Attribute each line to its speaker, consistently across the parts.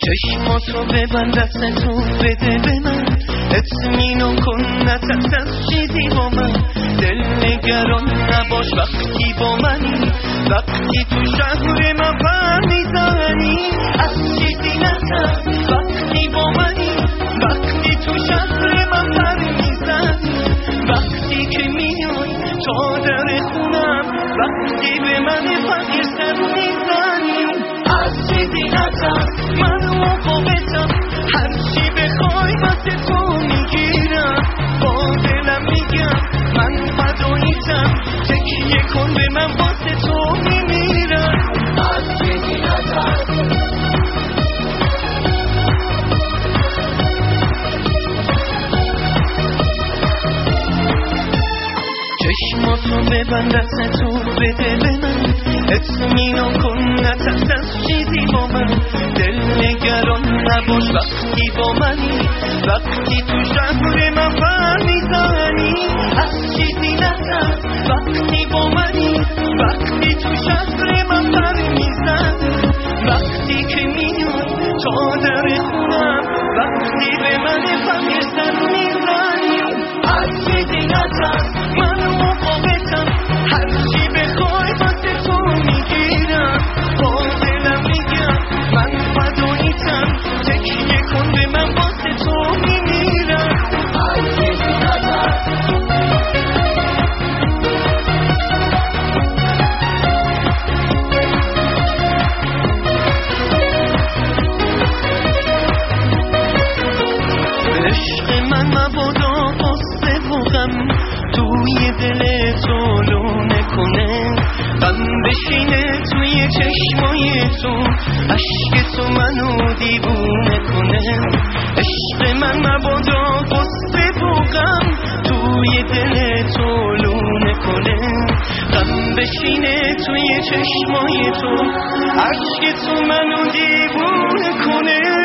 Speaker 1: چشماتو ببند دستتو بده به من، اطمینان کن نترس از چیزی با من، دل نگران نباش وقتی با منی، وقتی تو شهر من پر میزنی، از چیزی نترس وقتی با منی، وقتی تو شهر من پر میزنی، وقتی که میای تا در خونم، وقتی به من فقیر سر میزنی، از چیزی نترس من مقابلم، هرچی بخوای واسه تو میگیرم، با دلم میگم من فداییتم، تکیه کن به من واسه تو میمیرم، از چیزی نترس. چشماتو ببند دستتو بده به من، اطمینان کن نترس از چیزی با من، دل نگران نباش وقتی با منی، وقتی تو شهر من پر میزنی، از چیزی نترس وقتی با منی، وقتی تو شهر من پر میزنی، وقتی که میای تا در خونم، وقتی به من فقیر سر میزنی، از چیزی نترس من مقابلم، هرچی بخوای واسه تو میگیرم، با دلم میگم من فداییتم، تکیه کن به من واسه تو میمیرم، از چیزی نترس. عشق من مبادا قصه و غم توی دل تو لونه کنه، غم بشینه توی چشمای تو، عشق تو منو دیوونه کنه، عشق من مبادا قصه و غم توی دل تو لونه کنه، غم بشینه توی چشمای تو، عشق تو منو دیوونه کنه.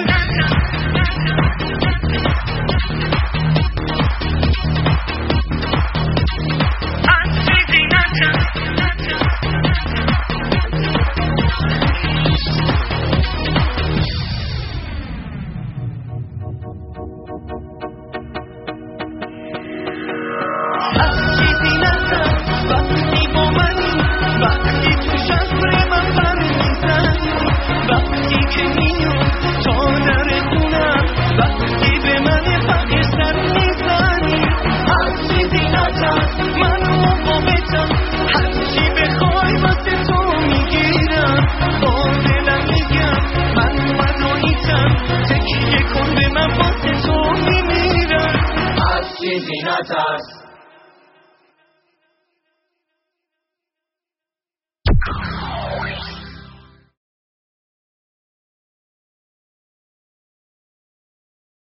Speaker 1: از چیزی نترس وقتی با منی، وقتی تو شهر من پر میزنی، وقتی که میای تا در خونم، وقتی به من فقیر سر میزنی، از چیزی نترس من مقابلم، هرچی بخوای واسه تو میگیرم، با دلم میگم من فداییتم، تکیه کن به من واسه تو میمیرم، از چیزی نترس.